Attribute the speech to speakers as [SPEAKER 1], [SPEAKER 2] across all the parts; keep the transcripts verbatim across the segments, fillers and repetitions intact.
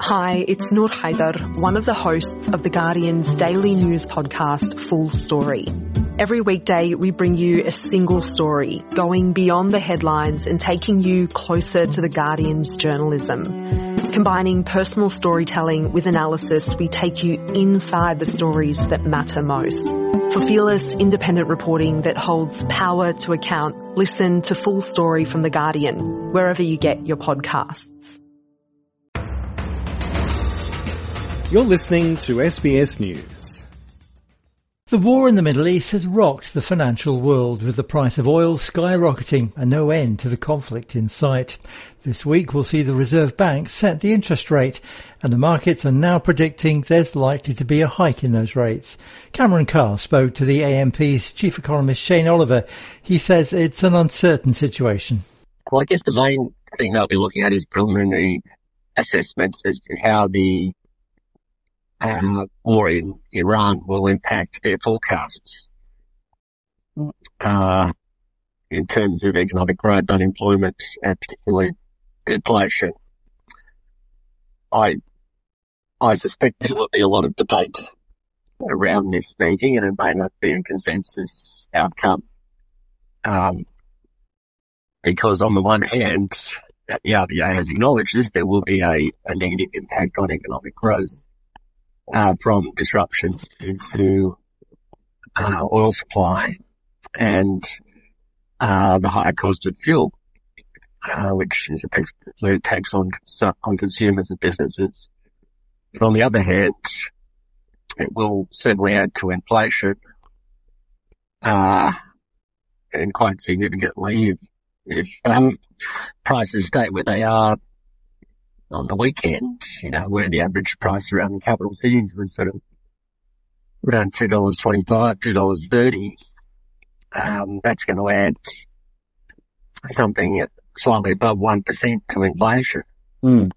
[SPEAKER 1] Hi, it's Noor Haider, one of the hosts of The Guardian's daily news podcast, Full Story. Every weekday, we bring you a single story, going beyond the headlines and taking you closer to The Guardian's journalism. Combining personal storytelling with analysis, we take you inside the stories that matter most. For fearless, independent reporting that holds power to account, listen to Full Story from The Guardian, wherever you get your podcasts.
[SPEAKER 2] You're listening to S B S News.
[SPEAKER 3] The war in the Middle East has rocked the financial world, with the price of oil skyrocketing and no end to the conflict in sight. This week we'll see the Reserve Bank set the interest rate, and the markets are now predicting there's likely to be a hike in those rates. Cameron Carr spoke to the A M P's chief economist Shane Oliver. He says it's an uncertain situation.
[SPEAKER 4] Well, I guess the main thing that we're looking at is preliminary assessments as to how the Uh, war in Iran will impact their forecasts uh, in terms of economic growth, unemployment, and particularly inflation. I I suspect there will be a lot of debate around this meeting, and it may not be a consensus outcome. Um, because on the one hand, the R B A has acknowledged this, there will be a, a negative impact on economic growth Uh, from disruption to, to uh, oil supply and uh, the higher cost of fuel, uh, which is a tax on on consumers and businesses. But on the other hand, it will certainly add to inflation, uh, and quite significantly if, if um, prices stay where they are on the weekend, you know, where the average price around the capital cities was sort of around two dollars twenty-five, two dollars thirty. Um, that's going to add something slightly above one percent to inflation.
[SPEAKER 3] Mm.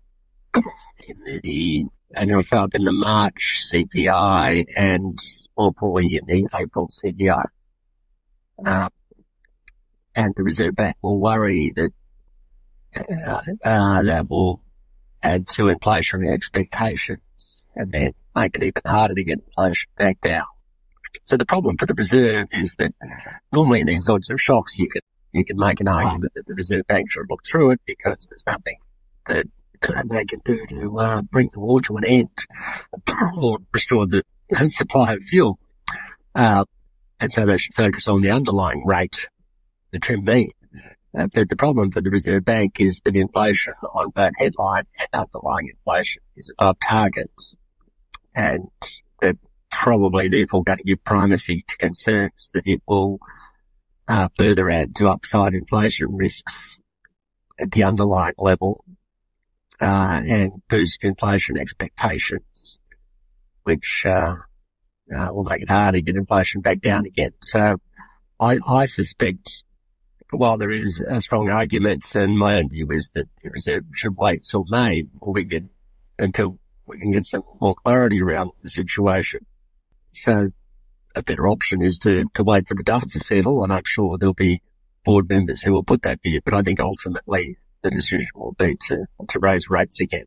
[SPEAKER 4] In the, and in fact, in the March C P I and more probably in the April C P I. Uh, and the Reserve Bank will worry that, uh, uh, that will add to inflationary expectations and then make it even harder to get inflation back down. So the problem for the Reserve is that normally in these sorts of shocks you can, you can make an argument that the Reserve Bank should look through it because there's nothing that they can do to uh, bring the war to an end or restore the supply of fuel. Uh, and so they should focus on the underlying rate, the trim mean. Uh, but the problem for the Reserve Bank is that inflation on both headline and underlying inflation is above targets, and they're probably therefore going to give primacy to concerns that it will uh, further add to upside inflation risks at the underlying level uh, and boost inflation expectations, which uh, uh, will make it hard to get inflation back down again. So I, I suspect, while there is a strong argument, and my own view is that the Reserve should wait till May before we get, until we can get some more clarity around the situation. So a better option is to, to wait for the dust to settle, and I'm sure there'll be board members who will put that view, but I think ultimately the decision will be to, to raise rates again.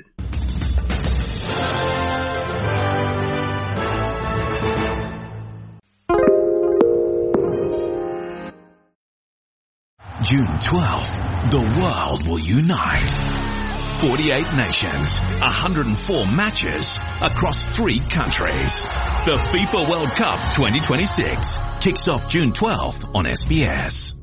[SPEAKER 5] June twelfth, the world will unite. forty-eight nations, one hundred four matches across three countries. The FIFA World Cup twenty twenty-six kicks off June twelfth on S B S.